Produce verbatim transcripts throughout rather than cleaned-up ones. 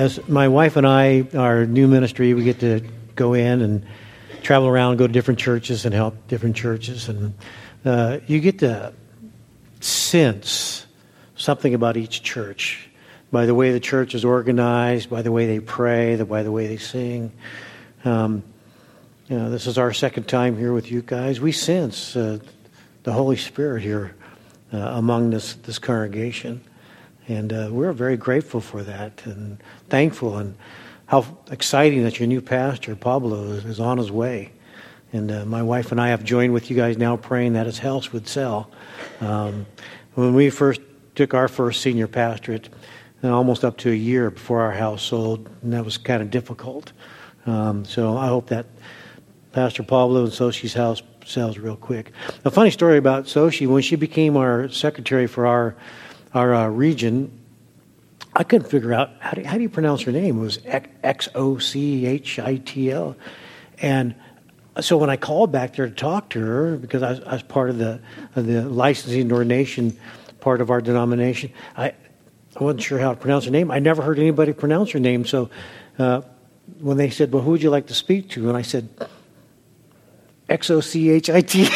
this, my wife and I, our new ministry, we get to go in and travel around, go to different churches and help different churches. And uh, you get to sense something about each church by the way the church is organized, by the way they pray, the, by the way they sing. Um, you know, this is our second time here with you guys. We sense uh, the Holy Spirit here uh, among this, this congregation. And uh, we're very grateful for that and thankful, and how exciting that your new pastor, Pablo, is, is on his way. And uh, my wife and I have joined with you guys now praying that his house would sell. Um, when we first took our first senior pastorate, uh, almost up to a year before our house sold, and that was kind of difficult. Um, so I hope that Pastor Pablo and Soshi's house sells real quick. A funny story about Soshi, when she became our secretary for our our uh, region, I couldn't figure out, how do, how do you pronounce her name? It was X O C H I T L. And so when I called back there to talk to her, because I was, I was part of the of the licensing and ordination part of our denomination, I, I wasn't sure how to pronounce her name. I never heard anybody pronounce her name. So uh, when they said, well, who would you like to speak to? And I said, X O C H I T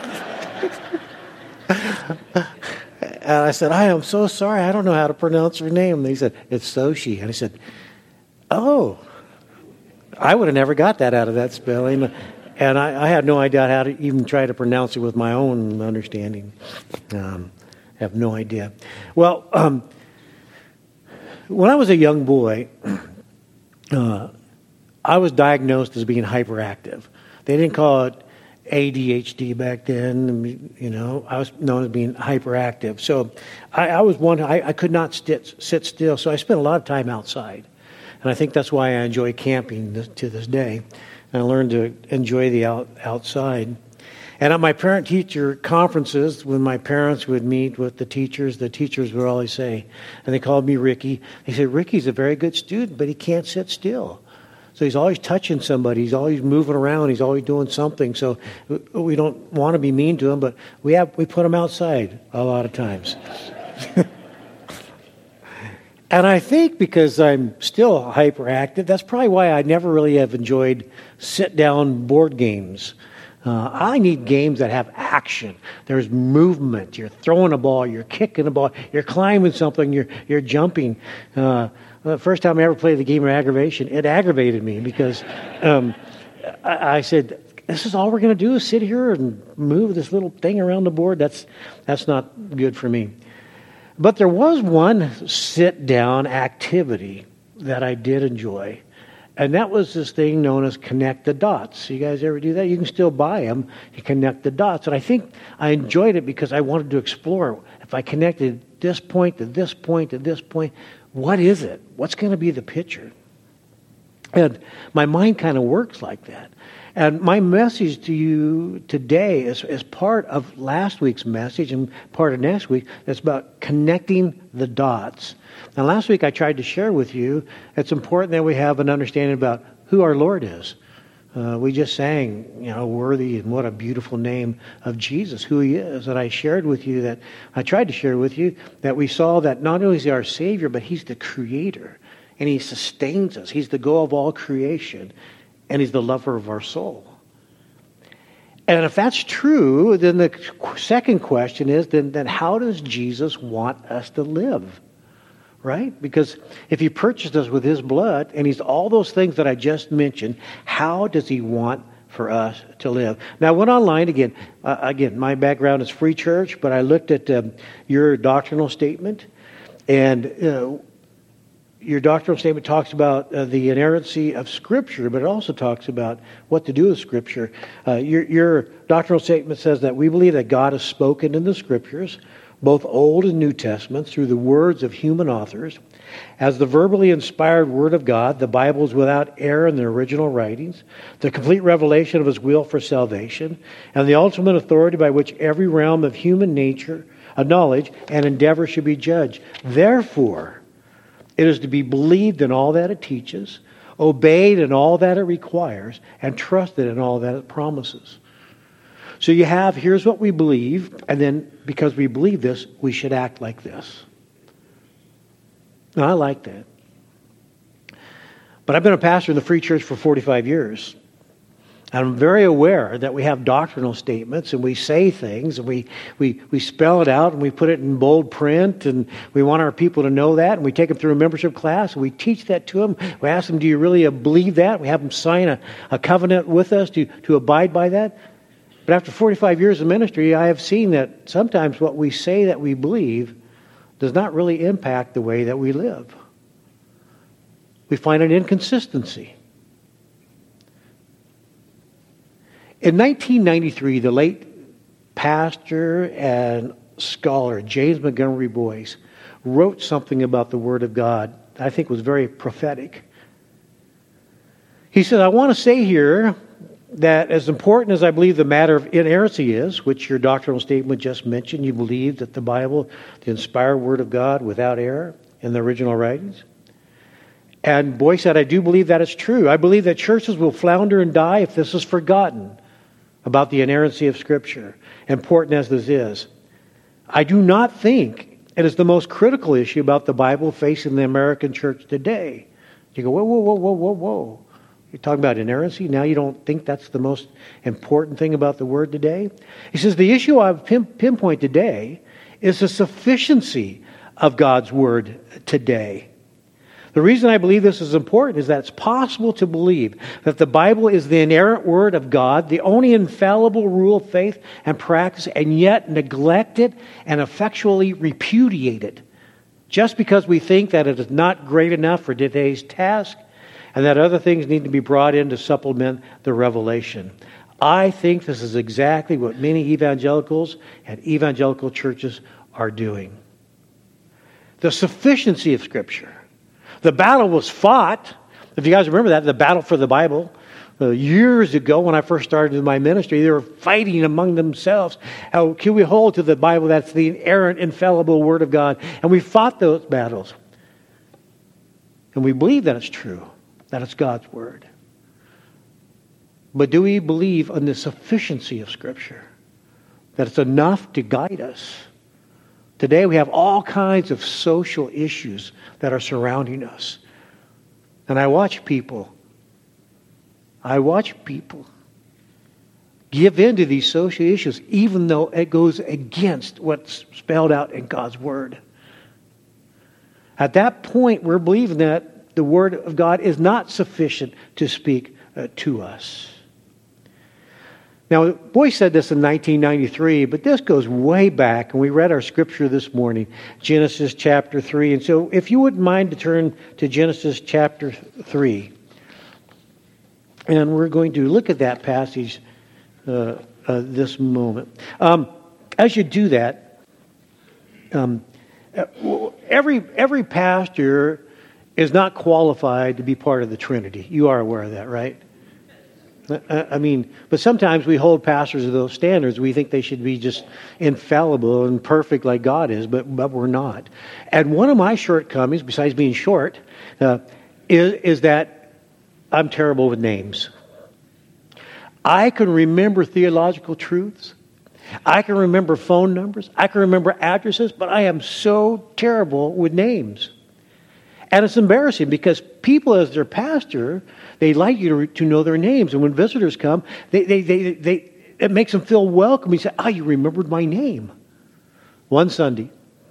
L. And I said, I am so sorry. I don't know how to pronounce her name. And they said, it's Soshi. And I said, oh, I would have never got that out of that spelling. And I, I had no idea how to even try to pronounce it with my own understanding. Um, I have no idea. Well, um, when I was a young boy, uh, I was diagnosed as being hyperactive. They didn't call it A D H D back then. You know, I was known as being hyperactive. So I, I was one, I, I could not sit, sit still. So I spent a lot of time outside. And I think that's why I enjoy camping this, to this day. And I learned to enjoy the out, outside. And at my parent-teacher conferences, when my parents would meet with the teachers, the teachers would always say, and they called me Ricky, they said, Ricky's a very good student, but he can't sit still. So he's always touching somebody. He's always moving around. He's always doing something. So we don't want to be mean to him, but we have we put him outside a lot of times. And I think because I'm still hyperactive, that's probably why I never really have enjoyed sit-down board games. Uh, I need games that have action. There's movement. You're throwing a ball. You're kicking a ball. You're climbing something. You're you're jumping. Uh, the first time I ever played the game of aggravation, it aggravated me because um, I, I said, "This is all we're going to do is sit here and move this little thing around the board. That's that's not good for me." But there was one sit-down activity that I did enjoy. And that was this thing known as connect the dots. You guys ever do that? You can still buy them. You connect the dots. And I think I enjoyed it because I wanted to explore. If I connected this point to this point to this point, what is it? What's going to be the picture? And my mind kind of works like that. And my message to you today is, is part of last week's message and part of next week. It's about connecting the dots. Now, last week I tried to share with you, it's important that we have an understanding about who our Lord is. Uh, we just sang, you know, worthy and what a beautiful name of Jesus, who He is. And I shared with you that, I tried to share with you that we saw that not only is He our Savior, but He's the Creator. And He sustains us. He's the goal of all creation. And He's the lover of our soul. And if that's true, then the second question is, then, then how does Jesus want us to live? Right? Because if He purchased us with His blood, and He's all those things that I just mentioned, how does He want for us to live? Now, I went online again. Uh, again, my background is free church, but I looked at um, your doctrinal statement, and uh, your doctrinal statement talks about uh, the inerrancy of Scripture, but it also talks about what to do with Scripture. Uh, your, your doctrinal statement says that we believe that God has spoken in the Scriptures, both Old and New Testaments, through the words of human authors. As the verbally inspired Word of God, the Bible is without error in the original writings, the complete revelation of His will for salvation, and the ultimate authority by which every realm of human nature, of knowledge, and endeavor should be judged. Therefore, it is to be believed in all that it teaches, obeyed in all that it requires, and trusted in all that it promises. So you have, here's what we believe, and then because we believe this, we should act like this. And I like that. But I've been a pastor in the Free Church for forty-five years. And I'm very aware that we have doctrinal statements and we say things and we, we, we spell it out and we put it in bold print and we want our people to know that, and we take them through a membership class and we teach that to them. We ask them, do you really believe that? We have them sign a, a covenant with us to, to abide by that. But after forty-five years of ministry, I have seen that sometimes what we say that we believe does not really impact the way that we live. We find an inconsistency. In nineteen ninety-three, the late pastor and scholar James Montgomery Boyce wrote something about the Word of God that I think was very prophetic. He said, I want to say here that as important as I believe the matter of inerrancy is, which your doctrinal statement just mentioned, you believe that the Bible, the inspired Word of God without error in the original writings. And Boyce said, I do believe that is true. I believe that churches will flounder and die if this is forgotten about the inerrancy of Scripture, important as this is. I do not think it is the most critical issue about the Bible facing the American church today. You go, whoa, whoa, whoa, whoa, whoa, whoa. You're talking about inerrancy? Now you don't think that's the most important thing about the Word today? He says, the issue I pin- pinpoint today is the sufficiency of God's Word today. The reason I believe this is important is that it's possible to believe that the Bible is the inerrant Word of God, the only infallible rule of faith and practice, and yet neglect it and effectually repudiate it just because we think that it is not great enough for today's task and that other things need to be brought in to supplement the revelation. I think this is exactly what many evangelicals and evangelical churches are doing. The sufficiency of Scripture. The battle was fought. If you guys remember that, the battle for the Bible. Uh, years ago when I first started my ministry, they were fighting among themselves. How can we hold to the Bible that's the inerrant, infallible Word of God? And we fought those battles. And we believe that it's true, that it's God's Word. But do we believe in the sufficiency of Scripture? That it's enough to guide us? Today we have all kinds of social issues that are surrounding us. And I watch people, I watch people give in to these social issues even though it goes against what's spelled out in God's Word. At that point, we're believing that the Word of God is not sufficient to speak uh, to us. Now, Boyce said this in nineteen ninety-three, but this goes way back, and we read our scripture this morning, Genesis chapter three. And so if you wouldn't mind to turn to Genesis chapter three, and we're going to look at that passage uh, uh, this moment. Um, as you do that, um, every every pastor is not qualified to be part of the Trinity. You are aware of that, right? I mean, but sometimes we hold pastors to those standards. We think they should be just infallible and perfect like God is, but, but we're not. And one of my shortcomings, besides being short, uh, is, is that I'm terrible with names. I can remember theological truths. I can remember phone numbers. I can remember addresses, but I am so terrible with names. And it's embarrassing because people, as their pastor, they like you to, to know their names. And when visitors come, they, they, they, they, it makes them feel welcome. You say, oh, you remembered my name. One Sunday,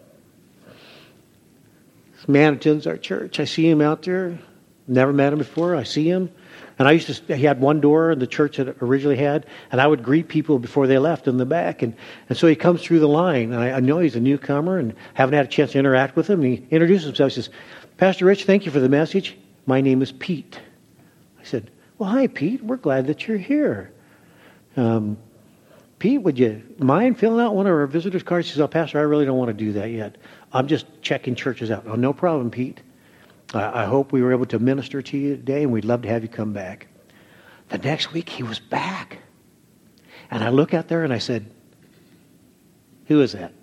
this man attends our church. I see him out there. Never met him before. I see him. And I used to, he had one door in the church that originally had, and I would greet people before they left in the back. And, and so he comes through the line. And I, I know he's a newcomer and haven't had a chance to interact with him. And he introduces himself. He says, Pastor Rich, thank you for the message. My name is Pete. I said, well, hi, Pete. We're glad that you're here. Um, Pete, would you mind filling out one of our visitors' cards? He says, oh, Pastor, I really don't want to do that yet. I'm just checking churches out. Oh, no problem, Pete. I, I hope we were able to minister to you today, and we'd love to have you come back. The next week, he was back. And I look out there, and I said, who is that?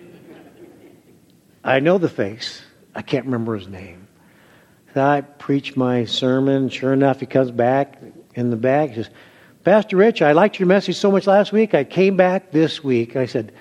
I know the face. I can't remember his name. So I preach my sermon. Sure enough, he comes back in the back. He says, Pastor Rich, I liked your message so much last week. I came back this week. I said,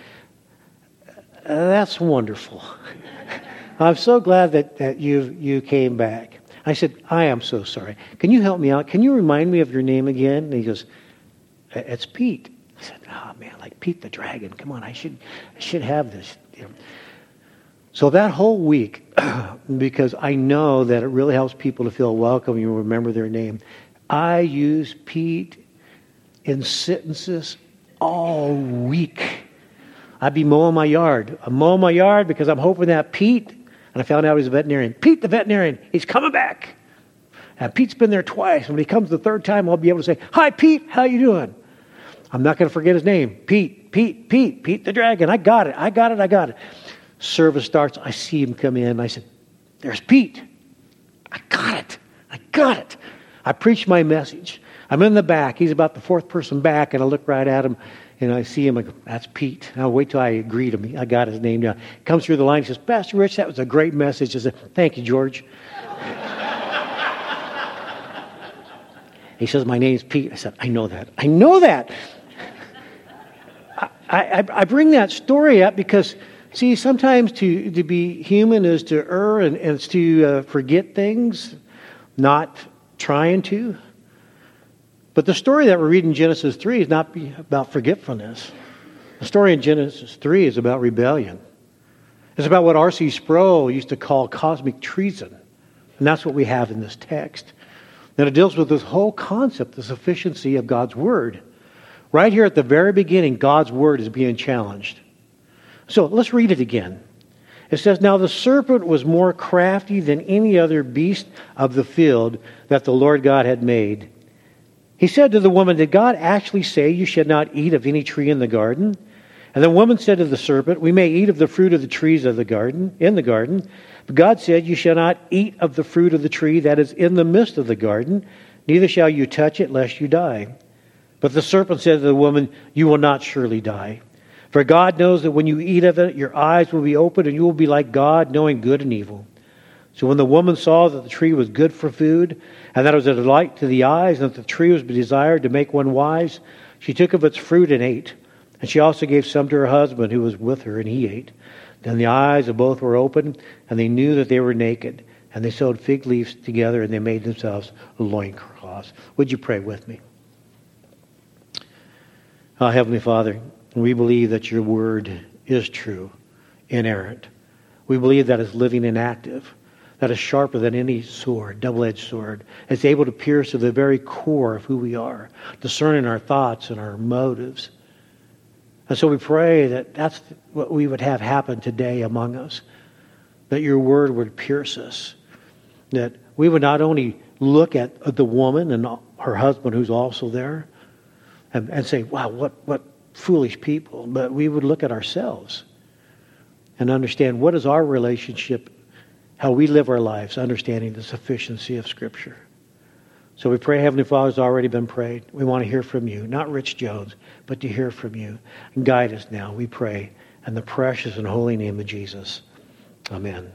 that's wonderful. I'm so glad that, that you you came back. I said, I am so sorry. Can you help me out? Can you remind me of your name again? And he goes, it's Pete. I said, oh man, like Pete the Dragon. Come on, I should I should have this. You know. So that whole week, because I know that it really helps people to feel welcome, you remember their name, I use Pete in sentences all week. I'd be mowing my yard. I'm mowing my yard because I'm hoping that Pete, and I found out he's a veterinarian. Pete the veterinarian, he's coming back. And Pete's been there twice. When he comes the third time, I'll be able to say, hi, Pete, how you doing? I'm not going to forget his name. Pete, Pete, Pete, Pete the Dragon. I got it, I got it, I got it. Service starts. I see him come in. I said, there's Pete. I got it. I got it. I preached my message. I'm in the back. He's about the fourth person back, and I look right at him, and I see him. I go, that's Pete. I'll wait till I greet him. I got his name down. He comes through the line. He says, Pastor Rich, that was a great message. I said, thank you, George. He says, my name's Pete. I said, I know that. I know that. I, I, I bring that story up because, see, sometimes to, to be human is to err and, and it's to uh, forget things, not trying to. But the story that we read in Genesis three is not be about forgetfulness. The story in Genesis three is about rebellion. It's about what R C Sproul used to call cosmic treason. And that's what we have in this text. And it deals with this whole concept, the sufficiency of God's Word. Right here at the very beginning, God's Word is being challenged. So let's read it again. It says, now the serpent was more crafty than any other beast of the field that the Lord God had made. He said to the woman, did God actually say you should not eat of any tree in the garden? And the woman said to the serpent, we may eat of the fruit of the trees of the garden, in the garden. But God said, you shall not eat of the fruit of the tree that is in the midst of the garden, neither shall you touch it, lest you die. But the serpent said to the woman, you will not surely die. For God knows that when you eat of it, your eyes will be opened, and you will be like God, knowing good and evil. So when the woman saw that the tree was good for food, and that it was a delight to the eyes, and that the tree was desired to make one wise, she took of its fruit and ate. And she also gave some to her husband who was with her, and he ate. Then the eyes of both were opened, and they knew that they were naked. And they sewed fig leaves together, and they made themselves loincloths. Would you pray with me? Oh, Heavenly Father, we believe that your word is true, inerrant. We believe that it's living and active, that is sharper than any sword, double-edged sword. It's able to pierce to the very core of who we are, discerning our thoughts and our motives. And so we pray that that's what we would have happen today among us, that your word would pierce us, that we would not only look at the woman and her husband who's also there and, and say, wow, what, what foolish people, but we would look at ourselves and understand what is our relationship, how we live our lives, understanding the sufficiency of Scripture. So we pray, Heavenly Father, has already been prayed. We want to hear from you, not Rich Jones, but to hear from you. And guide us now, we pray, in the precious and holy name of Jesus. Amen.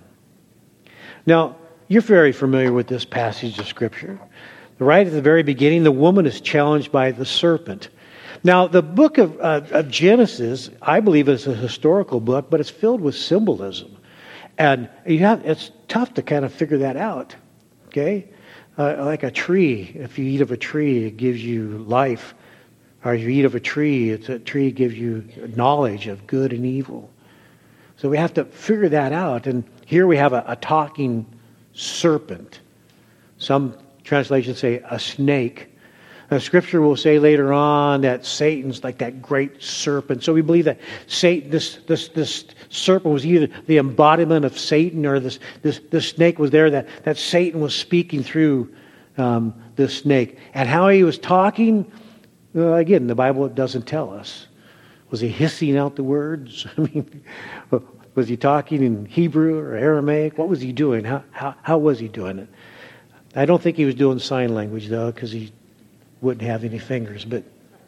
Now, you're very familiar with this passage of Scripture. Right at the very beginning, the woman is challenged by the serpent. Now, the book of, uh, of Genesis, I believe, is a historical book, but it's filled with symbolism. And you have, it's tough to kind of figure that out, okay? Uh, like a tree, if you eat of a tree, it gives you life. Or if you eat of a tree, it's a tree gives you knowledge of good and evil. So we have to figure that out. And here we have a, a talking serpent. Some translations say a snake. The Scripture will say later on that Satan's like that great serpent. So we believe that Satan, this this this serpent was either the embodiment of Satan, or this this this snake was there that that Satan was speaking through um, this snake, and how he was talking. Well, again, the Bible doesn't tell us. Was he hissing out the words? I mean, was he talking in Hebrew or Aramaic? What was he doing? How how how was he doing it? I don't think he was doing sign language though, because he wouldn't have any fingers, but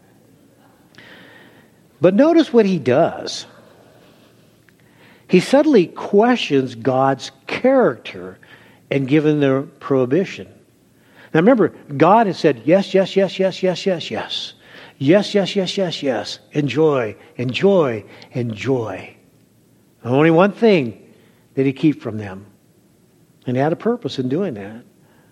but notice what he does. He suddenly questions God's character and given the prohibition. Now remember, God has said yes, yes, yes, yes, yes, yes, yes. Yes, yes, yes, yes, yes. Enjoy, enjoy, enjoy. Only one thing did he keep from them. And he had a purpose in doing that.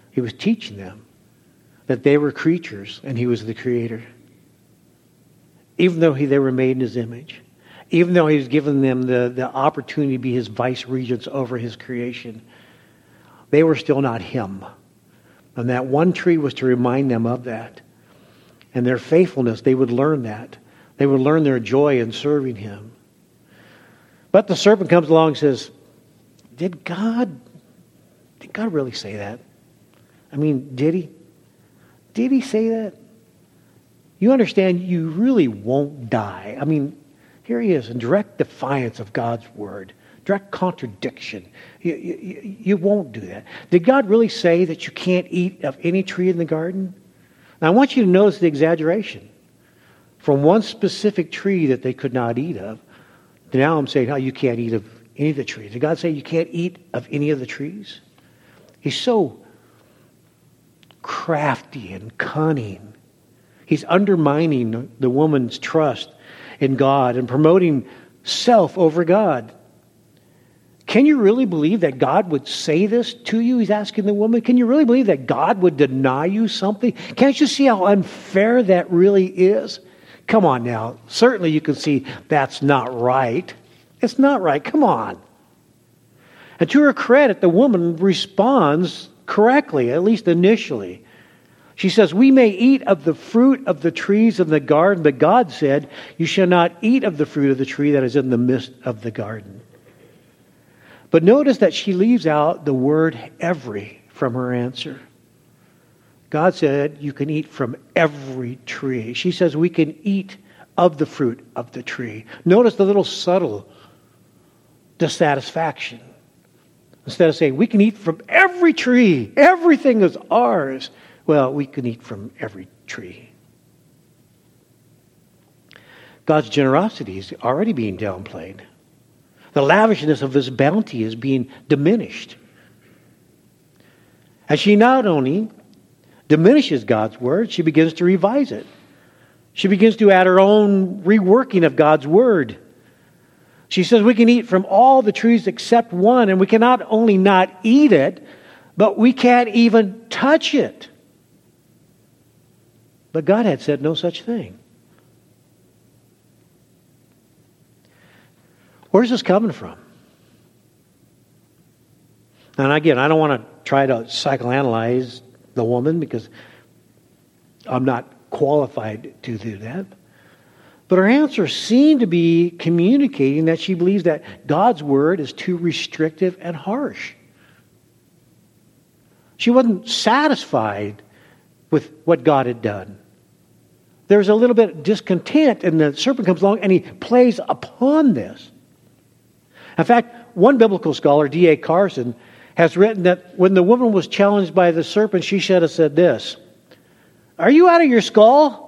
He was teaching them that they were creatures and he was the creator. Even though he, they were made in his image. Even though he was giving them the, the opportunity to be his vice regents over his creation. They were still not him. And that one tree was to remind them of that. And their faithfulness, they would learn that. They would learn their joy in serving him. But the serpent comes along and says, Did God, did God really say that? I mean, did he? Did he say that? You understand, you really won't die. I mean, here he is in direct defiance of God's word. Direct contradiction. You, you, you won't do that. Did God really say that you can't eat of any tree in the garden? Now, I want you to notice the exaggeration. From one specific tree that they could not eat of, to now I'm saying, oh, you can't eat of any of the trees. Did God say you can't eat of any of the trees? He's so crafty and cunning. He's undermining the woman's trust in God and promoting self over God. Can you really believe that God would say this to you? He's asking the woman. Can you really believe that God would deny you something? Can't you see how unfair that really is? Come on now. Certainly you can see that's not right. It's not right. Come on. And to her credit, the woman responds correctly, at least initially. She says, we may eat of the fruit of the trees in the garden, but God said, you shall not eat of the fruit of the tree that is in the midst of the garden. But notice that she leaves out the word every from her answer. God said, you can eat from every tree. She says, we can eat of the fruit of the tree. Notice the little subtle dissatisfaction. Instead of saying, we can eat from every tree. Everything is ours. Well, we can eat from every tree. God's generosity is already being downplayed. The lavishness of his bounty is being diminished. And she not only diminishes God's word, she begins to revise it. She begins to add her own reworking of God's word. She says we can eat from all the trees except one, and we can not only not eat it, but we can't even touch it. But God had said no such thing. Where's this coming from? And again, I don't want to try to psychoanalyze the woman because I'm not qualified to do that. But her answer seemed to be communicating that she believes that God's word is too restrictive and harsh. She wasn't satisfied with what God had done. There was a little bit of discontent, and the serpent comes along and he plays upon this. In fact, one biblical scholar, D A Carson, has written that when the woman was challenged by the serpent, she should have said this, "Are you out of your skull?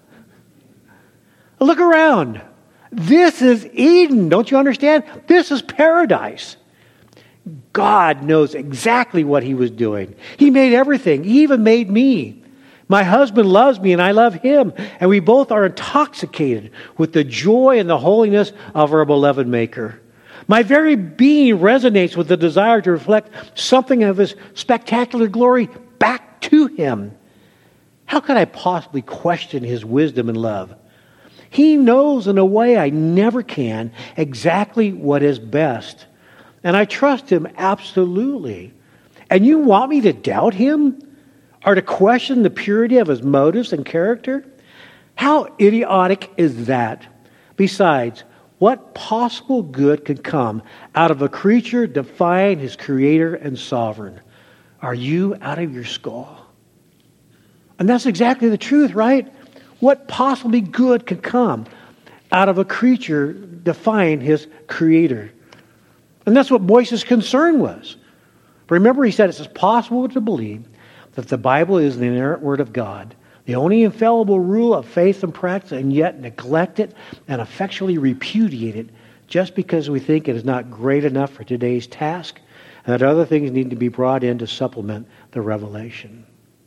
Look around. This is Eden. Don't you understand? This is paradise." God knows exactly what he was doing. He made everything. He even made me. My husband loves me and I love him. And we both are intoxicated with the joy and the holiness of our beloved Maker. My very being resonates with the desire to reflect something of his spectacular glory back to him. How could I possibly question his wisdom and love? He knows in a way I never can exactly what is best. And I trust him absolutely. And you want me to doubt him? Or to question the purity of his motives and character? How idiotic is that? Besides, what possible good could come out of a creature defying his creator and sovereign? Are you out of your skull? And that's exactly the truth, right? What possibly good could come out of a creature defying his creator? And that's what Boyce's concern was. Remember, he said it's possible to believe that the Bible is the inerrant word of God, the only infallible rule of faith and practice, and yet neglect it and effectually repudiate it just because we think it is not great enough for today's task and that other things need to be brought in to supplement the revelation.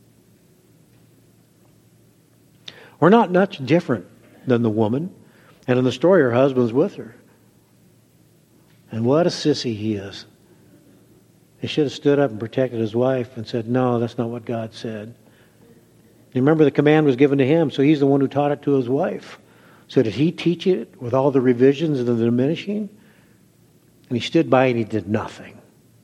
We're not much different than the woman, and in the story her husband's with her. And what a sissy he is. He should have stood up and protected his wife and said, no, that's not what God said. You remember the command was given to him, so he's the one who taught it to his wife. So did he teach it with all the revisions and the diminishing? And he stood by and he did nothing.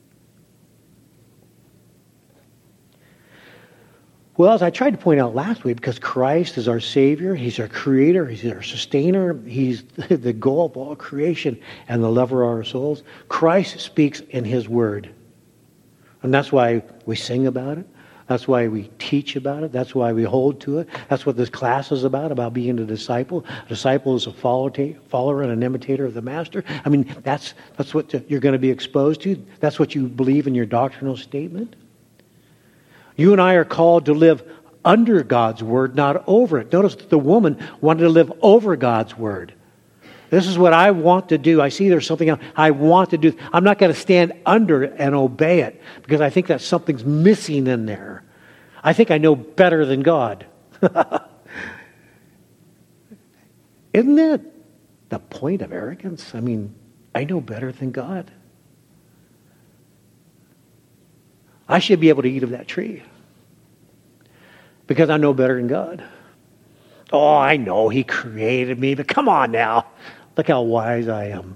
Well, as I tried to point out last week, because Christ is our Savior, He's our Creator, He's our Sustainer, He's the goal of all creation and the lover of our souls, Christ speaks in His Word. And that's why we sing about it. That's why we teach about it. That's why we hold to it. That's what this class is about, about being a disciple. A disciple is a follower and an imitator of the Master. I mean, that's, that's what you're going to be exposed to. That's what you believe in your doctrinal statement. You and I are called to live under God's Word, not over it. Notice that the woman wanted to live over God's Word. This is what I want to do. I see there's something else I want to do. I'm not going to stand under it and obey it because I think that something's missing in there. I think I know better than God. Isn't that the point of arrogance? I mean, I know better than God. I should be able to eat of that tree because I know better than God. Oh, I know He created me, but come on now. Look how wise I am.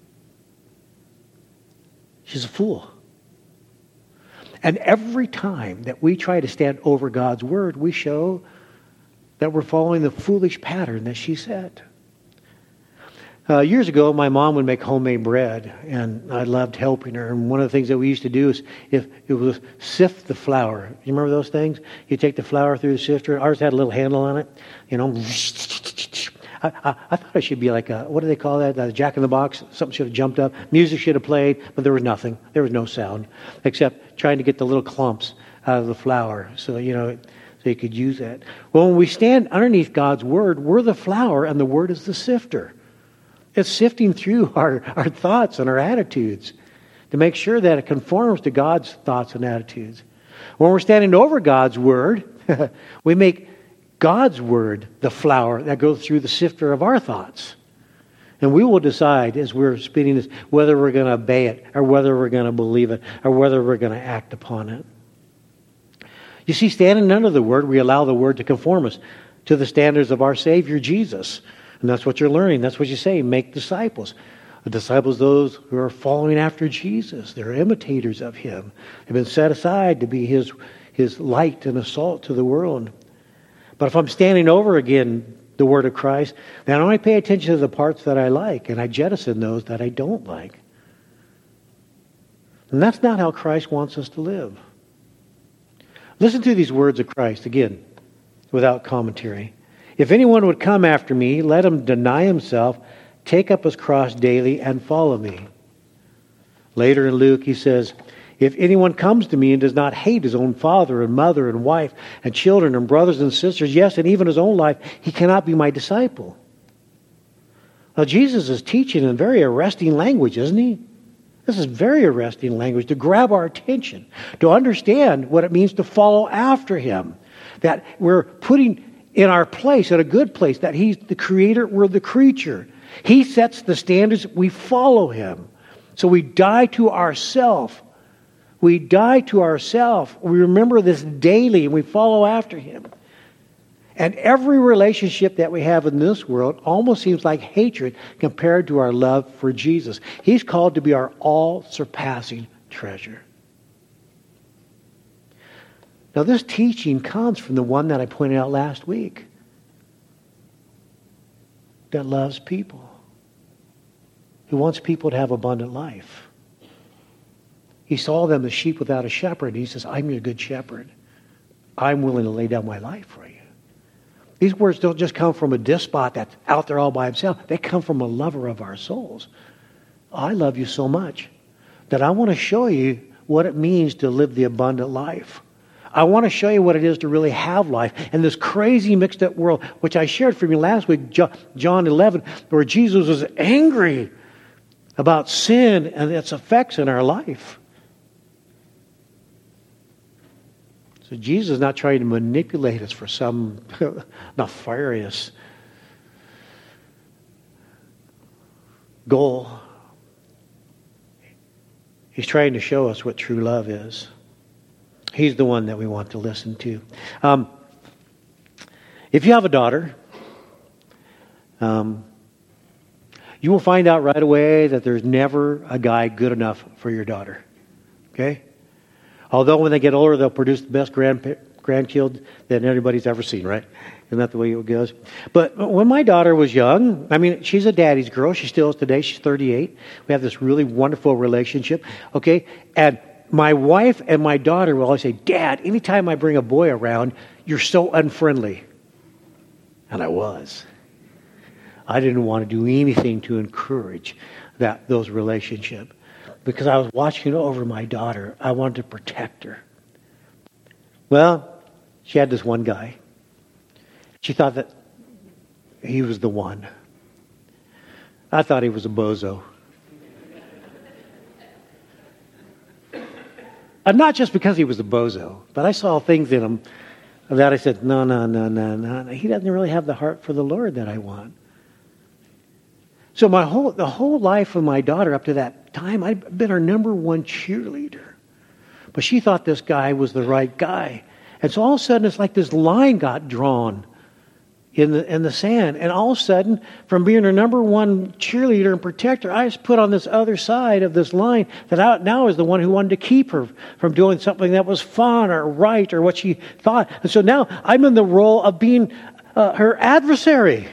She's a fool. And every time that we try to stand over God's Word, we show that we're following the foolish pattern that she set. Uh, years ago, my mom would make homemade bread, and I loved helping her. And one of the things that we used to do is, if it was sift the flour. You remember those things? You take the flour through the sifter. Ours had a little handle on it. You know, I, I, I thought it should be like a, what do they call that? A Jack in the Box. Something should have jumped up. Music should have played, but there was nothing. There was no sound except trying to get the little clumps out of the flour. So you know, so you could use that. Well, when we stand underneath God's Word, we're the flour, and the Word is the sifter. It's sifting through our, our thoughts and our attitudes to make sure that it conforms to God's thoughts and attitudes. When we're standing over God's Word, we make God's Word the flour that goes through the sifter of our thoughts. And we will decide as we're speaking this whether we're going to obey it or whether we're going to believe it or whether we're going to act upon it. You see, standing under the Word, we allow the Word to conform us to the standards of our Savior, Jesus. And that's what you're learning. That's what you say. Make disciples. The disciples, those who are following after Jesus. They're imitators of Him. They've been set aside to be His, His light and a salt to the world. But if I'm standing over again the Word of Christ, then I only pay attention to the parts that I like, and I jettison those that I don't like. And that's not how Christ wants us to live. Listen to these words of Christ again, without commentary. If anyone would come after me, let him deny himself, take up his cross daily, and follow me. Later in Luke, he says, if anyone comes to me and does not hate his own father and mother and wife and children and brothers and sisters, yes, and even his own life, he cannot be my disciple. Now, Jesus is teaching in very arresting language, isn't he? This is very arresting language to grab our attention, to understand what it means to follow after Him. That we're putting in our place, at a good place, that He's the Creator, we're the creature. He sets the standards, we follow Him. So we die to ourself. We die to ourself. We remember this daily and we follow after Him. And every relationship that we have in this world almost seems like hatred compared to our love for Jesus. He's called to be our all-surpassing treasure. Now, this teaching comes from the one that I pointed out last week, that loves people, who wants people to have abundant life. He saw them as sheep without a shepherd, and He says, I'm your good shepherd. I'm willing to lay down my life for you. These words don't just come from a despot that's out there all by himself. They come from a lover of our souls. I love you so much that I want to show you what it means to live the abundant life. I want to show you what it is to really have life in this crazy mixed up world, which I shared from you last week, John eleven, where Jesus was angry about sin and its effects in our life. So Jesus is not trying to manipulate us for some nefarious goal. He's trying to show us what true love is. He's the one that we want to listen to. Um, if you have a daughter, um, you will find out right away that there's never a guy good enough for your daughter. Okay? Although when they get older, they'll produce the best grand, grandkids that anybody's ever seen, right? Isn't that the way it goes? But when my daughter was young, I mean, she's a daddy's girl. She still is today. She's thirty-eight. We have this really wonderful relationship. Okay? And my wife and my daughter will always say, Dad, anytime I bring a boy around, you're so unfriendly. And I was. I didn't want to do anything to encourage that those relationships. Because I was watching over my daughter. I wanted to protect her. Well, she had this one guy. She thought that he was the one. I thought he was a bozo. And not just because he was a bozo, but I saw things in him that I said, no, no, no, no, no. He doesn't really have the heart for the Lord that I want. So my whole the whole life of my daughter up to that time, I'd been her number one cheerleader. But she thought this guy was the right guy. And so all of a sudden, it's like this line got drawn in the in the sand. And all of a sudden, from being her number one cheerleader and protector, I was put on this other side of this line that I now is the one who wanted to keep her from doing something that was fun or right or what she thought. And so now I'm in the role of being uh, her adversary.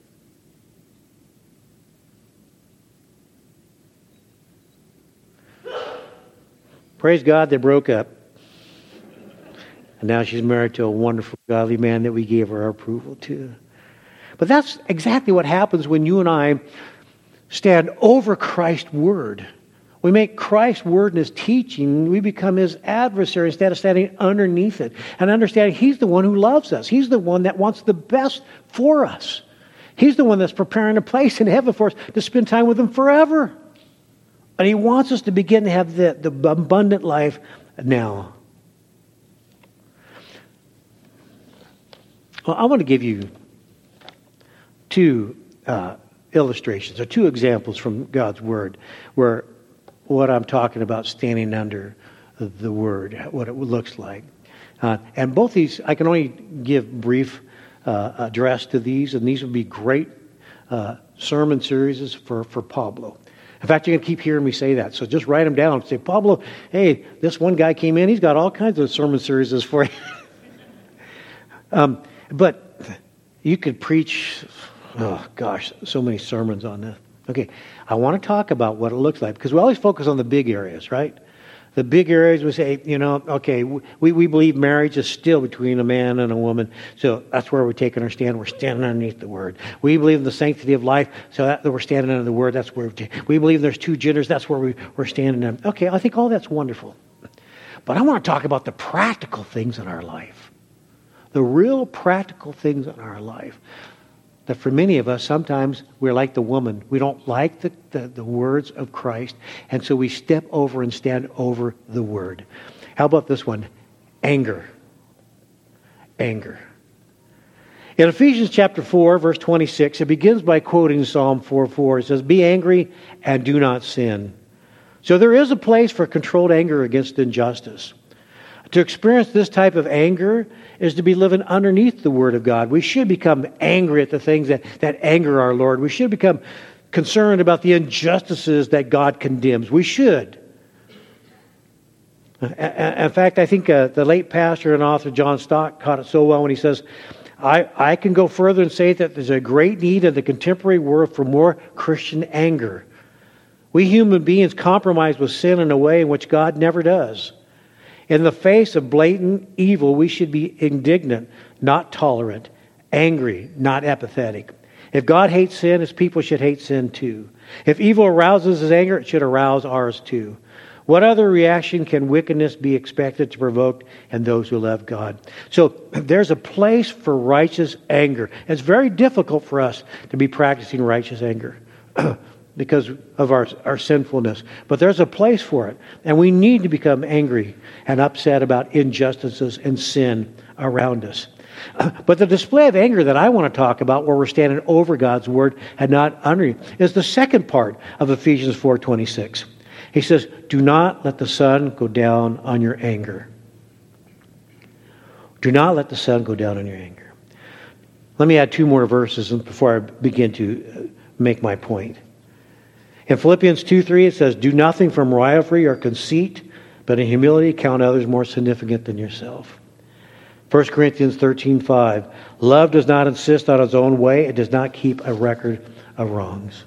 Praise God, they broke up. And now she's married to a wonderful, godly man that we gave her our approval to. But that's exactly what happens when you and I stand over Christ's word. We make Christ's word and his teaching, we become his adversary instead of standing underneath it. And understanding he's the one who loves us. He's the one that wants the best for us. He's the one that's preparing a place in heaven for us to spend time with him forever. And he wants us to begin to have the, the abundant life now. Well, I want to give you two uh, illustrations or two examples from God's Word where what I'm talking about standing under the Word, what it looks like. Uh, and both these, I can only give brief uh, address to these, and these would be great uh, sermon series for, for Pablo. In fact, you're going to keep hearing me say that. So just write them down and say, Pablo, hey, this one guy came in. He's got all kinds of sermon series for you. um, but you could preach, oh gosh, so many sermons on this. Okay, I want to talk about what it looks like because we always focus on the big areas, right? The big areas we say, you know, okay, we, we believe marriage is still between a man and a woman. So that's where we're taking our stand. We're standing underneath the Word. We believe in the sanctity of life. So that, that we're standing under the Word. That's where we're we believe there's two genders. That's where we, we're standing under. Okay, I think all that's wonderful. But I want to talk about the practical things in our life. The real practical things in our life. That for many of us, sometimes we're like the woman. We don't like the, the, the words of Christ. And so we step over and stand over the Word. How about this one? Anger. Anger. In Ephesians chapter four, verse twenty-six, it begins by quoting Psalm four four. It says, be angry and do not sin. So there is a place for controlled anger against injustice. To experience this type of anger is to be living underneath the Word of God. We should become angry at the things that, that anger our Lord. We should become concerned about the injustices that God condemns. We should. In fact, I think uh, the late pastor and author John Stott caught it so well when he says, I, I can go further and say that there's a great need in the contemporary world for more Christian anger. We human beings compromise with sin in a way in which God never does. In the face of blatant evil, we should be indignant, not tolerant, angry, not apathetic. If God hates sin, his people should hate sin too. If evil arouses his anger, it should arouse ours too. What other reaction can wickedness be expected to provoke in those who love God? So there's a place for righteous anger. It's very difficult for us to be practicing righteous anger because of our, our sinfulness. But there's a place for it. And we need to become angry and upset about injustices and sin around us. But the display of anger that I want to talk about, where we're standing over God's Word and not under it, is the second part of Ephesians four twenty-six. He says, do not let the sun go down on your anger. Do not let the sun go down on your anger. Let me add two more verses before I begin to make my point. In Philippians two three, it says, do nothing from rivalry or conceit, but in humility count others more significant than yourself. First Corinthians thirteen five, love does not insist on its own way. It does not keep a record of wrongs.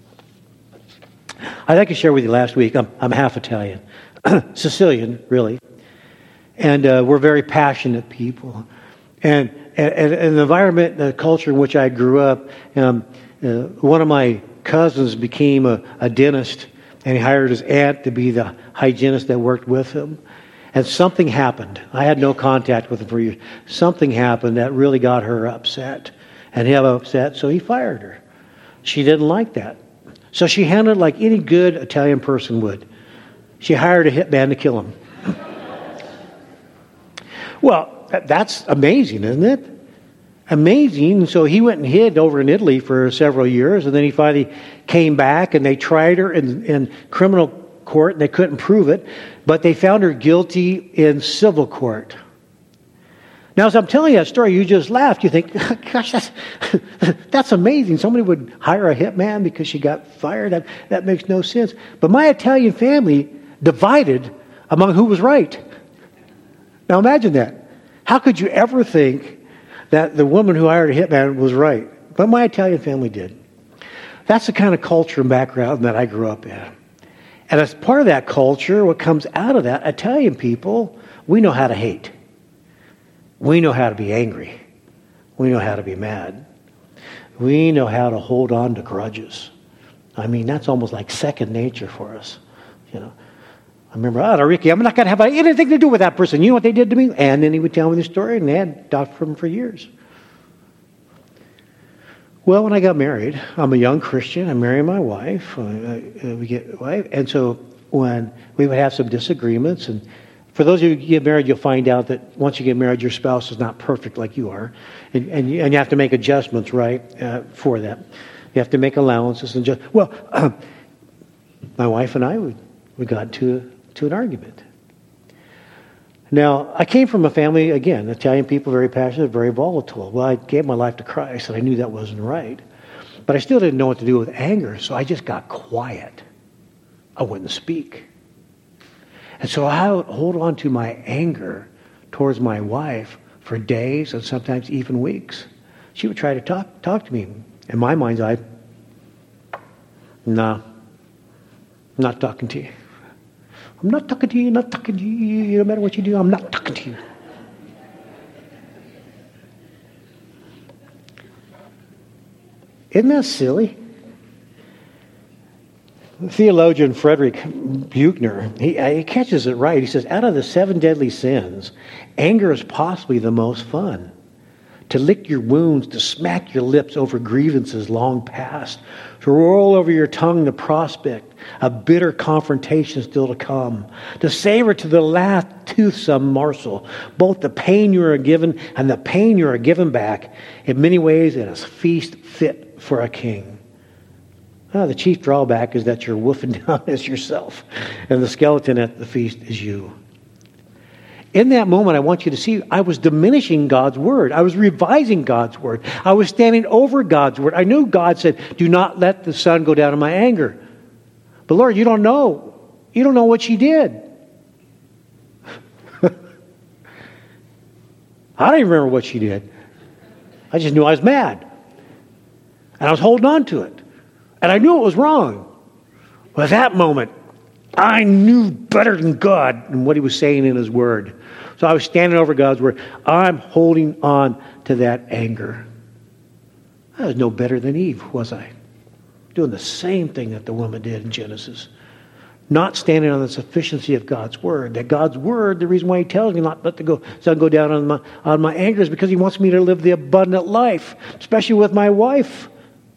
I'd like to share with you last week, I'm, I'm half Italian, Sicilian, really. And uh, we're very passionate people. And, and, and the environment, the culture in which I grew up, um, uh, one of my cousins became a, a dentist, and he hired his aunt to be the hygienist that worked with him. And something happened. I had no contact with him for years. Something happened that really got her upset. And he got upset, so he fired her. She didn't like that. So she handled it like any good Italian person would. She hired a hitman to kill him. Well, that's amazing, isn't it? Amazing. So he went and hid over in Italy for several years, and then he finally came back, and they tried her in, in criminal court, and they couldn't prove it, but they found her guilty in civil court. Now, as I'm telling you that story, you just laughed. You think, gosh, that's, that's amazing. Somebody would hire a hitman because she got fired. That, that makes no sense. But my Italian family divided among who was right. Now, imagine that. How could you ever think that the woman who hired a hitman was right? But my Italian family did. That's the kind of culture and background that I grew up in. And as part of that culture, what comes out of that, Italian people, we know how to hate. We know how to be angry. We know how to be mad. We know how to hold on to grudges. I mean, that's almost like second nature for us. You know, I remember, oh, Ricky, I'm not going to have anything to do with that person. You know what they did to me? And then he would tell me the story, and they had talked from him for years. Well, when I got married, I'm a young Christian. I married my wife. I, I, we get wife, and so when we would have some disagreements, and for those of you who get married, you'll find out that once you get married, your spouse is not perfect like you are. And, and, you, and you have to make adjustments, right, uh, for that. You have to make allowances. and just Well, uh, my wife and I, we, we got to, to an argument. Now, I came from a family, again, Italian people, very passionate, very volatile. Well, I gave my life to Christ, and I knew that wasn't right. But I still didn't know what to do with anger, so I just got quiet. I wouldn't speak. And so I would hold on to my anger towards my wife for days and sometimes even weeks. She would try to talk talk to me. In my mind's eye, no, I'm not talking to you. I'm not talking to you, not talking to you. No matter what you do, I'm not talking to you. Isn't that silly? Theologian Frederick Buechner, he, he catches it right. He says, out of the seven deadly sins, anger is possibly the most fun. To lick your wounds, to smack your lips over grievances long past, to roll over your tongue the prospect of bitter confrontation still to come, to savor to the last toothsome morsel both the pain you are given and the pain you are given back. In many ways, it is a feast fit for a king. Oh, the chief drawback is that you're woofing down as yourself, and the skeleton at the feast is you. In that moment, I want you to see, I was diminishing God's word. I was revising God's word. I was standing over God's word. I knew God said, do not let the sun go down in my anger. But Lord, you don't know. You don't know what she did. I don't even remember what she did. I just knew I was mad. And I was holding on to it. And I knew it was wrong. But at that moment, I knew better than God and what he was saying in his word. So I was standing over God's word. I'm holding on to that anger. I was no better than Eve, was I? Doing the same thing that the woman did in Genesis. Not standing on the sufficiency of God's word. That God's word, the reason why he tells me not to let the go, sun go down on my, on my anger is because he wants me to live the abundant life, especially with my wife.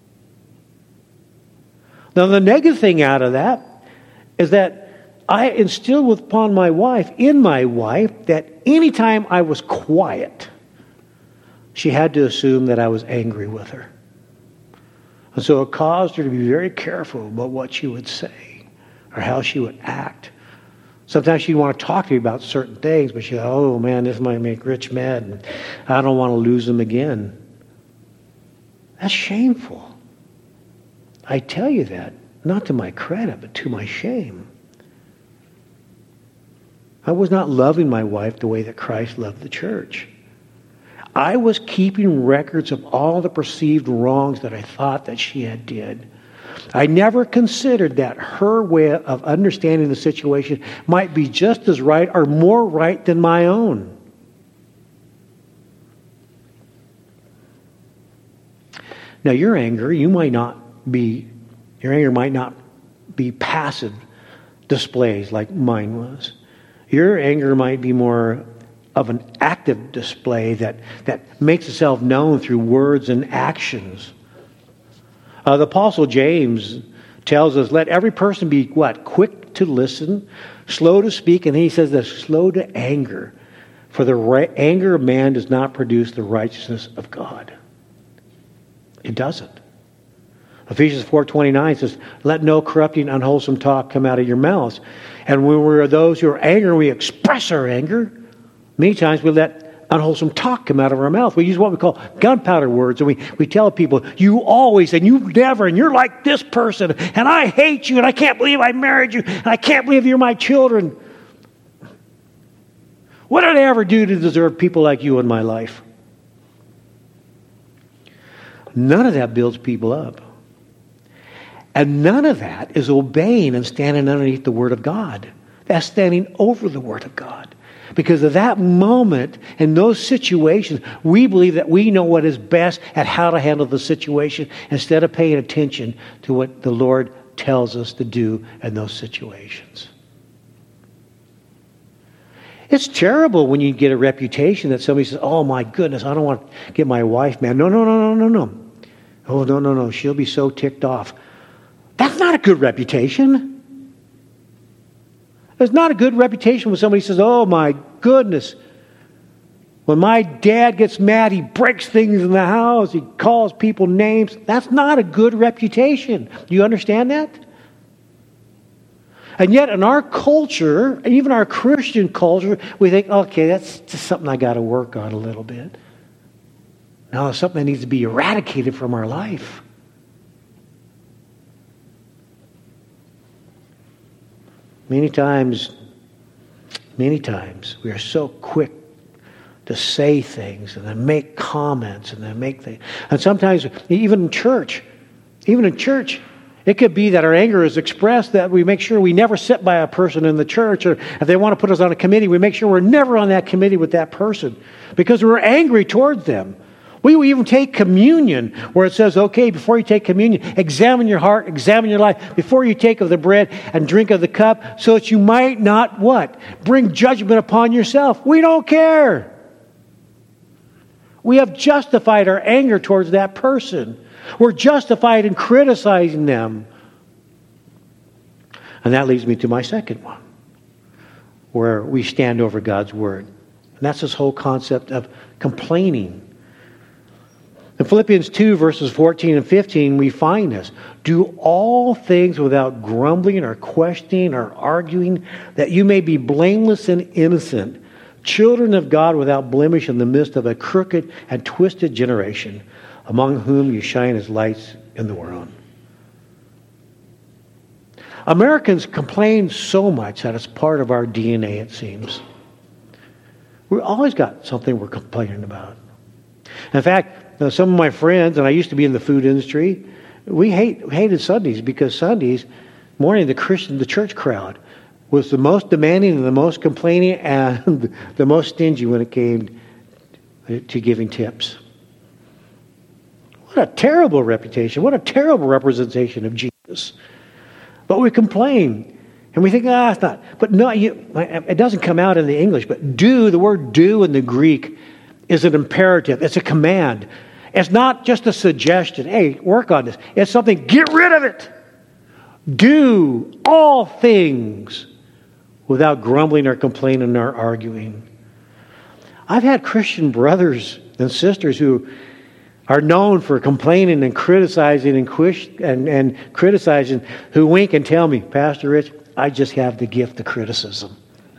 Now, the negative thing out of that is that I instilled upon my wife, in my wife, that anytime I was quiet, she had to assume that I was angry with her. And so it caused her to be very careful about what she would say or how she would act. Sometimes she'd want to talk to me about certain things, but she'd go, oh man, this might make Rich mad, and I don't want to lose him again. That's shameful. I tell you that, not to my credit, but to my shame. I was not loving my wife the way that Christ loved the church. I was keeping records of all the perceived wrongs that I thought that she had did. I never considered that her way of understanding the situation might be just as right or more right than my own. Now, your anger, you might not be, your anger might not be passive displays like mine was. Your anger might be more of an active display that, that makes itself known through words and actions. Uh, the Apostle James tells us, let every person be what? Quick to listen, slow to speak, and he says that slow to anger. For the right, anger of man does not produce the righteousness of God. It doesn't. Ephesians four twenty-nine says, let no corrupting, unwholesome talk come out of your mouths. And when we are those who are angry, we express our anger. Many times we let unwholesome talk come out of our mouth. We use what we call gunpowder words, and we, we tell people, you always, and you never, and you're like this person, and I hate you, and I can't believe I married you, and I can't believe you're my children. What did I ever do to deserve people like you in my life? None of that builds people up. And none of that is obeying and standing underneath the Word of God. That's standing over the Word of God. Because of that moment, in those situations, we believe that we know what is best at how to handle the situation instead of paying attention to what the Lord tells us to do in those situations. It's terrible when you get a reputation that somebody says, oh my goodness, I don't want to get my wife mad. No, no, no, no, no, no. Oh, no, no, no. She'll be so ticked off. That's not a good reputation. It's not a good reputation when somebody says, oh my goodness, when my dad gets mad, he breaks things in the house, he calls people names. That's not a good reputation. Do you understand that? And yet in our culture, even our Christian culture, we think, okay, that's just something I got to work on a little bit. Now it's something that needs to be eradicated from our life. Many times, many times, we are so quick to say things and then make comments and then make things. And sometimes, even in church, even in church, it could be that our anger is expressed that we make sure we never sit by a person in the church, or if they want to put us on a committee, we make sure we're never on that committee with that person because we're angry towards them. We will even take communion where it says, okay, before you take communion, examine your heart, examine your life before you take of the bread and drink of the cup so that you might not what? Bring judgment upon yourself. We don't care. We have justified our anger towards that person. We're justified in criticizing them. And that leads me to my second one, where we stand over God's Word. And that's this whole concept of complaining. In Philippians two, verses fourteen and fifteen, we find this. Do all things without grumbling or questioning or arguing, that you may be blameless and innocent, children of God without blemish in the midst of a crooked and twisted generation, among whom you shine as lights in the world. Americans complain so much that it's part of our D N A, it seems. We've always got something we're complaining about. In fact, now, some of my friends, and I used to be in the food industry, we hate, hated Sundays because Sundays morning the Christian, the church crowd was the most demanding and the most complaining and the most stingy when it came to giving tips. What a terrible reputation. What a terrible representation of Jesus. But we complain. And we think, ah, it's not. But no, you, it doesn't come out in the English. But do, the word do in the Greek is an imperative. It's a command. It's not just a suggestion. Hey, work on this. It's something, get rid of it. Do all things without grumbling or complaining or arguing. I've had Christian brothers and sisters who are known for complaining and criticizing and, and, and criticizing, who wink and tell me, Pastor Rich, I just have the gift of criticism.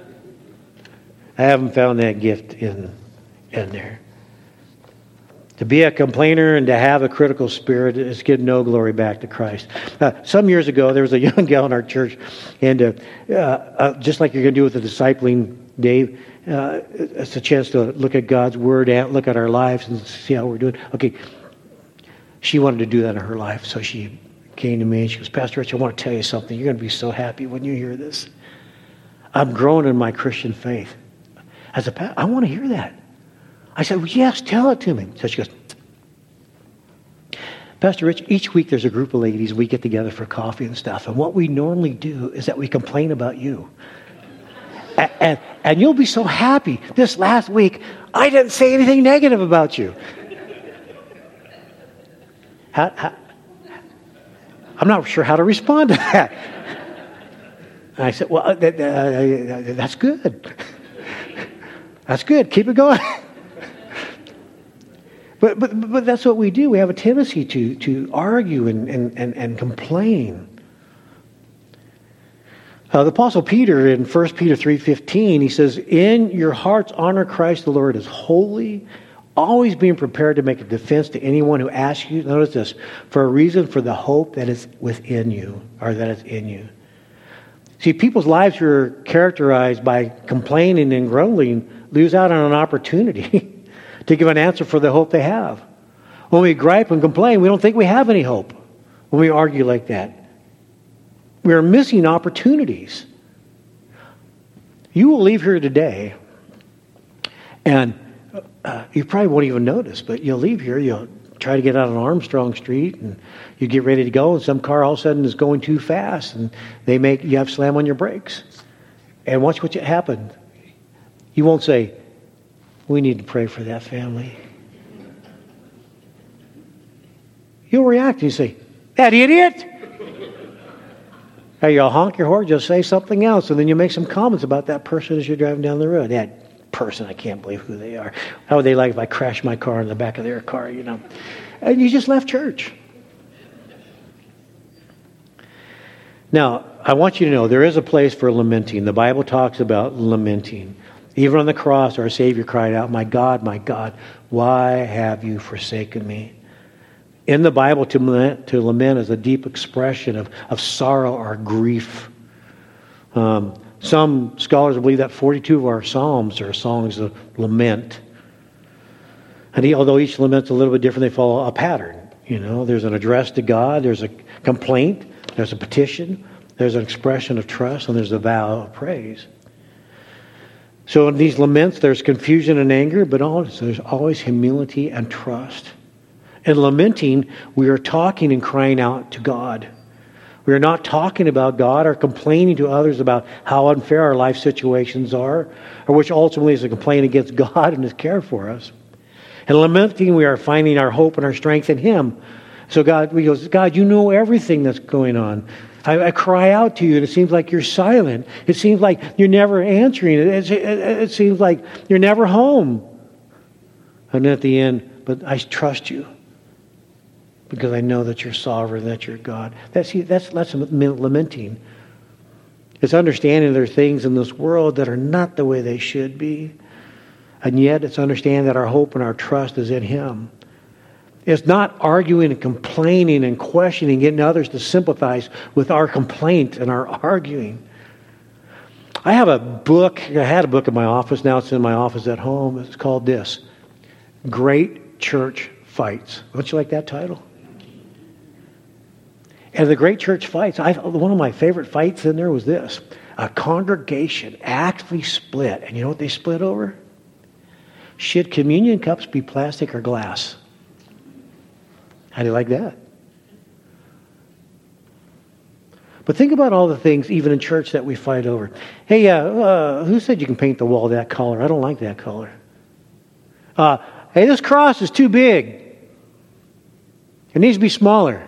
I haven't found that gift in, in there. To be a complainer and to have a critical spirit is give no glory back to Christ. Uh, some years ago, there was a young gal in our church, and uh, uh, uh, just like you're going to do with the discipling, Dave, uh, it's a chance to look at God's Word and look at our lives and see how we're doing. Okay, she wanted to do that in her life, so she came to me and she goes, Pastor Rich, I want to tell you something. You're going to be so happy when you hear this. I'm growing in my Christian faith. As a pastor, I want to hear that. I said, well, yes, tell it to me. So she goes, Pastor Rich, each week there's a group of ladies, we get together for coffee and stuff, and what we normally do is that we complain about you. and, and, and you'll be so happy. This last week, I didn't say anything negative about you. How, how, I'm not sure how to respond to that. And I said, well, uh, that, uh, that's good. That's good. Keep it going. But, but but that's what we do. We have a tendency to to argue and and, and, and complain. Uh, the Apostle Peter in First Peter three fifteen, he says, in your hearts honor Christ the Lord as holy, always being prepared to make a defense to anyone who asks you, notice this, for a reason for the hope that is within you, or that is in you. See, people's lives who are characterized by complaining and grumbling lose out on an opportunity to give an answer for the hope they have. When we gripe and complain, we don't think we have any hope. When we argue like that, we are missing opportunities. You will leave here today, and uh, you probably won't even notice, but you'll leave here, you'll try to get out on Armstrong Street, and you get ready to go, and some car all of a sudden is going too fast, and they make you have to slam on your brakes. And watch what happened. You won't say, we need to pray for that family. You'll react and you say, that idiot! Or you'll honk your horn, just say something else, and then you make some comments about that person as you're driving down the road. That person, I can't believe who they are. How would they like if I crashed my car in the back of their car, you know? And you just left church. Now, I want you to know there is a place for lamenting. The Bible talks about lamenting. Even on the cross, our Savior cried out, my God, my God, why have you forsaken me? In the Bible, to lament, to lament is a deep expression of, of sorrow or grief. Um, some scholars believe that forty-two of our Psalms are songs of lament. And he, although each lament's a little bit different, they follow a pattern. You know, there's an address to God, there's a complaint, there's a petition, there's an expression of trust, and there's a vow of praise. So in these laments, there's confusion and anger, but also there's always humility and trust. In lamenting, we are talking and crying out to God. We are not talking about God or complaining to others about how unfair our life situations are, or which ultimately is a complaint against God and His care for us. In lamenting, we are finding our hope and our strength in Him. So God, we go, God, you know everything that's going on. I, I cry out to you, and it seems like you're silent. It seems like you're never answering. It, it, it, it seems like you're never home. And at the end, but I trust you because I know that you're sovereign, that you're God. That's that's that's lamenting. It's understanding there are things in this world that are not the way they should be, and yet it's understanding that our hope and our trust is in Him. It's not arguing and complaining and questioning, getting others to sympathize with our complaint and our arguing. I have a book, I had a book in my office, now it's in my office at home. It's called this, Great Church Fights. Don't you like that title? And the Great Church Fights, I, one of my favorite fights in there was this. A congregation actually split. And you know what they split over? Should communion cups be plastic or glass? How do you like that? But think about all the things, even in church, that we fight over. Hey, uh, uh, who said you can paint the wall that color? I don't like that color. Uh, hey, this cross is too big. It needs to be smaller.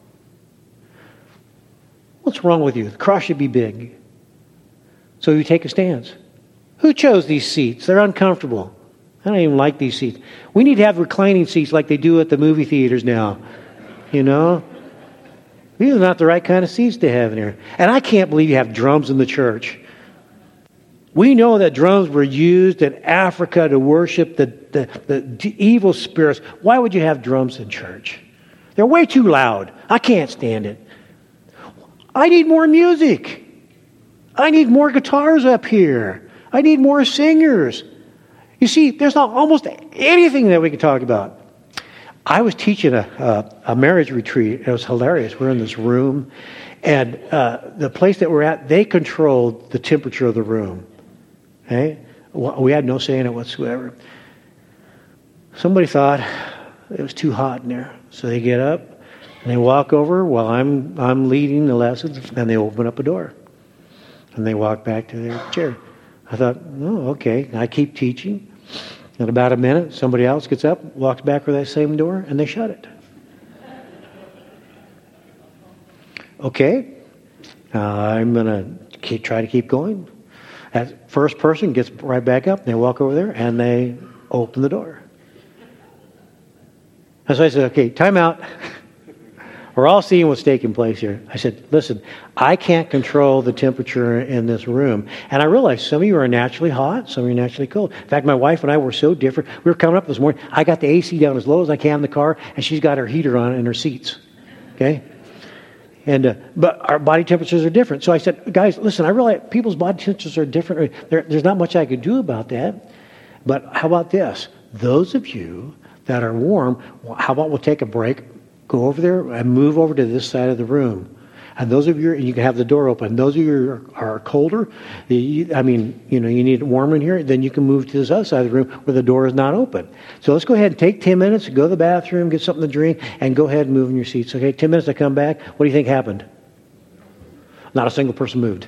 What's wrong with you? The cross should be big. So you take a stance. Who chose these seats? They're uncomfortable. I don't even like these seats. We need to have reclining seats like they do at the movie theaters now. You know? These are not the right kind of seats to have in here. And I can't believe you have drums in the church. We know that drums were used in Africa to worship the, the, the evil spirits. Why would you have drums in church? They're way too loud. I can't stand it. I need more music. I need more guitars up here. I need more singers. You see, there's not almost anything that we can talk about. I was teaching a, a, a marriage retreat. It was hilarious. We're in this room, and uh, the place that we're at, they controlled the temperature of the room. Okay? We had no say in it whatsoever. Somebody thought it was too hot in there, so they get up and they walk over while I'm I'm leading the lessons, and they open up a door, and they walk back to their chair. I thought, oh, okay. I keep teaching. In about a minute, somebody else gets up, walks back with that same door, and they shut it. Okay, uh, I'm going to try to keep going. That first person gets right back up, and they walk over there, and they open the door. And so I said, okay, time out. We're all seeing what's taking place here. I said, listen, I can't control the temperature in this room. And I realized some of you are naturally hot, some of you are naturally cold. In fact, my wife and I were so different. We were coming up this morning. I got the A C down as low as I can in the car, and she's got her heater on in her seats. Okay? And uh, but our body temperatures are different. So I said, guys, listen, I realize people's body temperatures are different. There, there's not much I could do about that. But how about this? Those of you that are warm, how about we'll take a break, go over there and move over to this side of the room. And those of you, you can have the door open. Those of you are, are colder, you, I mean, you know, you need it warm in here, then you can move to this other side of the room where the door is not open. So let's go ahead and take ten minutes, go to the bathroom, get something to drink, and go ahead and move in your seats. Okay, ten minutes to come back. What do you think happened? Not a single person moved.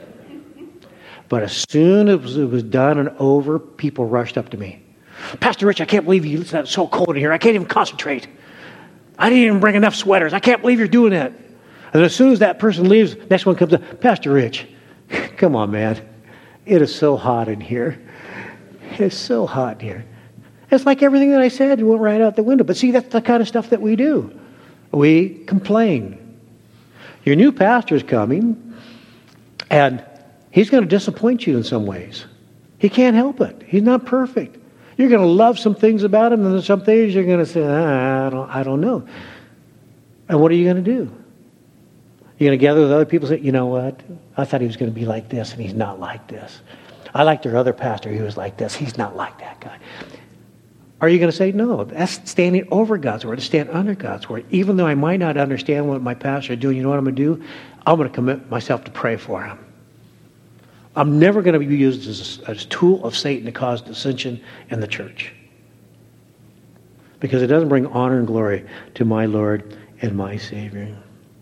But as soon as it was, it was done and over, people rushed up to me. Pastor Rich, I can't believe you, it's so cold in here. I can't even concentrate. I didn't even bring enough sweaters. I can't believe you're doing that. And as soon as that person leaves, next one comes up, Pastor Rich, come on, man. It is so hot in here. It's so hot in here. It's like everything that I said went right out the window. But see, that's the kind of stuff that we do. We complain. Your new pastor is coming, and he's going to disappoint you in some ways. He can't help it. He's not perfect. You're going to love some things about him, and then some things you're going to say, ah, I don't, I don't know. And what are you going to do? You're going to gather with other people and say, you know what? I thought he was going to be like this, and he's not like this. I liked your other pastor. He was like this. He's not like that guy. Are you going to say, no, that's standing over God's word, to stand under God's word. Even though I might not understand what my pastor is doing, you know what I'm going to do? I'm going to commit myself to pray for him. I'm never going to be used as a, as a tool of Satan to cause dissension in the church. Because it doesn't bring honor and glory to my Lord and my Savior.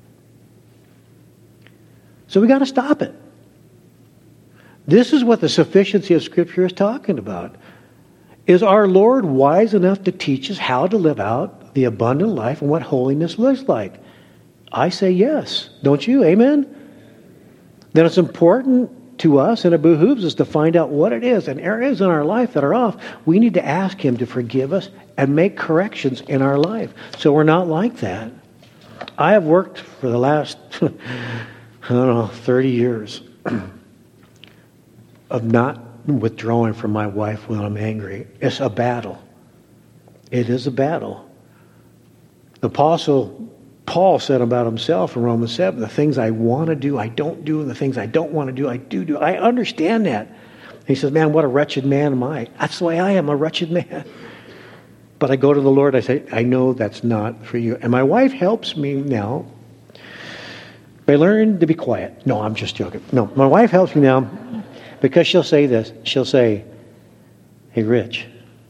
So we got to stop it. This is what the sufficiency of Scripture is talking about. Is our Lord wise enough to teach us how to live out the abundant life and what holiness looks like? I say yes. Don't you? Amen? Then it's important to us, and it behooves us to find out what it is and areas in our life that are off. We need to ask Him to forgive us and make corrections in our life so we're not like that. I have worked for the last, I don't know, thirty years of not withdrawing from my wife when I'm angry. It's a battle. It is a battle. The Apostle Paul said about himself in Romans seven, the things I want to do, I don't do, and the things I don't want to do, I do do. I understand that. And he says, man, what a wretched man am I. That's the way I am, a wretched man. But I go to the Lord, I say, I know that's not for you. And my wife helps me now by learning to be quiet. No, I'm just joking. No, my wife helps me now because she'll say this. She'll say, hey, Rich,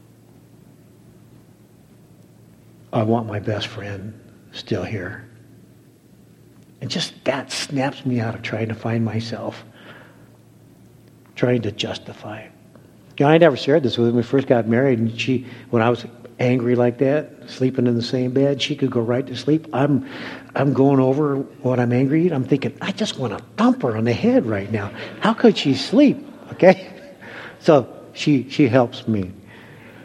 I want my best friend still here. And just that snaps me out of trying to find myself, trying to justify. You know, I never shared this with her when we first got married, and she, when I was angry like that, sleeping in the same bed, she could go right to sleep. I'm I'm going over what I'm angry at. I'm thinking, I just want to thump her on the head right now. How could she sleep? Okay? So she she helps me.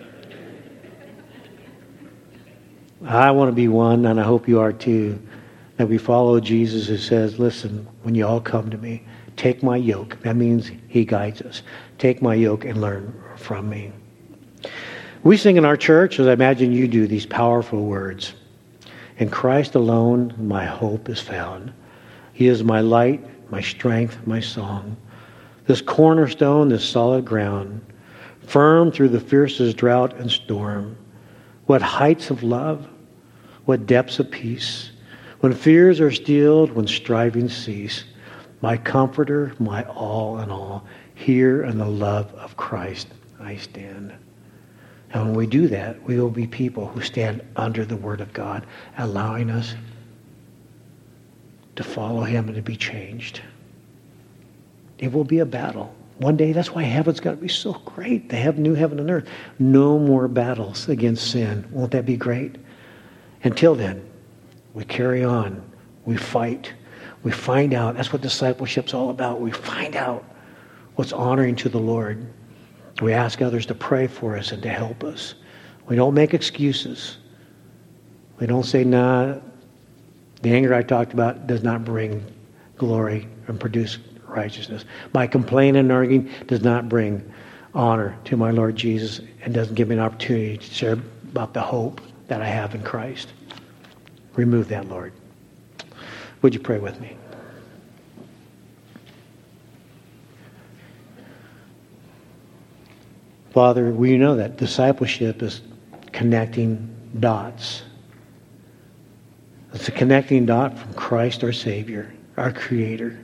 I want to be one, and I hope you are too, that we follow Jesus who says, listen, when you all come to me, take my yoke. That means he guides us. Take my yoke and learn from me. We sing in our church, as I imagine you do, these powerful words. In Christ alone, my hope is found. He is my light, my strength, my song. This cornerstone, this solid ground, firm through the fiercest drought and storm. What heights of love, what depths of peace. When fears are stilled, when strivings cease, my comforter, my all in all, here in the love of Christ I stand. And when we do that, we will be people who stand under the Word of God, allowing us to follow him and to be changed. It will be a battle. One day, that's why heaven's got to be so great. They have new heaven and earth. No more battles against sin. Won't that be great? Until then, we carry on. We fight. We find out. That's what discipleship's all about. We find out what's honoring to the Lord. We ask others to pray for us and to help us. We don't make excuses. We don't say, nah, the anger I talked about does not bring glory and produce righteousness. My complaining and arguing does not bring honor to my Lord Jesus and doesn't give me an opportunity to share about the hope that I have in Christ. Remove that, Lord. Would you pray with me? Father, we know that discipleship is connecting dots. It's a connecting dot from Christ, our Savior, our Creator,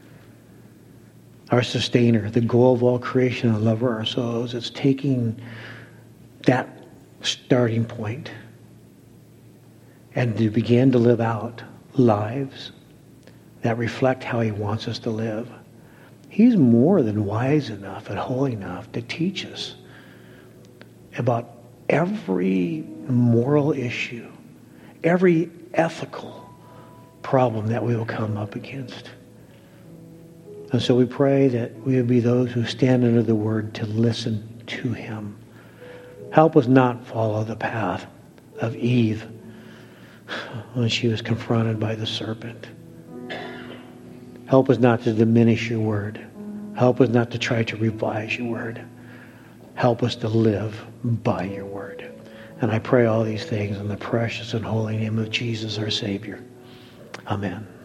our Sustainer, the goal of all creation, the lover of our souls. It's taking that starting point and to begin to live out lives that reflect how he wants us to live. He's more than wise enough and holy enough to teach us about every moral issue, every ethical problem that we will come up against. And so we pray that we would be those who stand under the Word to listen to him. Help us not follow the path of Eve when she was confronted by the serpent. Help us not to diminish your word. Help us not to try to revise your word. Help us to live by your word. And I pray all these things in the precious and holy name of Jesus, our Savior. Amen.